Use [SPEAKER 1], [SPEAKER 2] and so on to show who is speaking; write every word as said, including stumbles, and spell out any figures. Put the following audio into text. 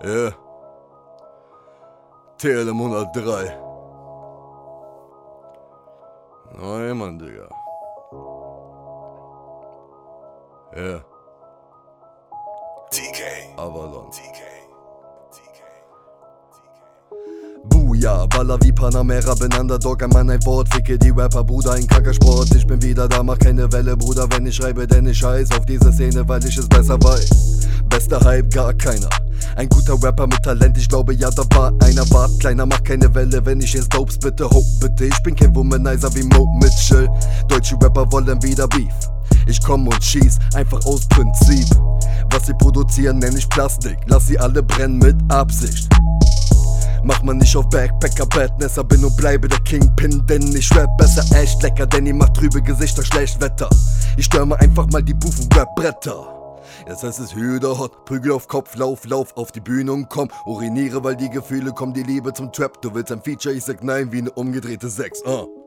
[SPEAKER 1] Ja. T L M hundertdrei. Nein, Mann, Digga. Ja.
[SPEAKER 2] T K.
[SPEAKER 1] Avalon.
[SPEAKER 2] T K. T K.
[SPEAKER 1] Buja, Baller wie Panamera, bin Underdog, ein Mann, ein Wort, ficke die Rapper, Bruder, ein kranker Sport. Ich bin wieder da, mach keine Welle, Bruder, wenn ich schreibe, denn ich scheiß auf diese Szene, weil ich es besser weiß. Bester Hype, gar keiner. Ein guter Rapper mit Talent, ich glaube, ja, da war einer. Wart, Kleiner, mach keine Welle, wenn ich jetzt dopes, bitte, hope, bitte. Ich bin kein Womanizer wie Mo Mitchell. Deutsche Rapper wollen wieder Beef. Ich komm und schieß, einfach aus Prinzip. Was sie produzieren, nenn ich Plastik. Lass sie alle brennen mit Absicht. Mach man nicht auf Backpacker, Badnesser, bin und bleibe der Kingpin, denn ich rap besser, echt lecker, denn ihr macht trübe Gesichter, schlecht Wetter. Ich stürme einfach mal die Bufen-Rap-Bretter. Jetzt heißt es Hüder hot, Prügel auf Kopf, lauf, lauf auf die Bühne und komm. Uriniere, weil die Gefühle kommen, die Liebe zum Trap. Du willst ein Feature, ich sag nein, wie eine umgedrehte Sechs, uh.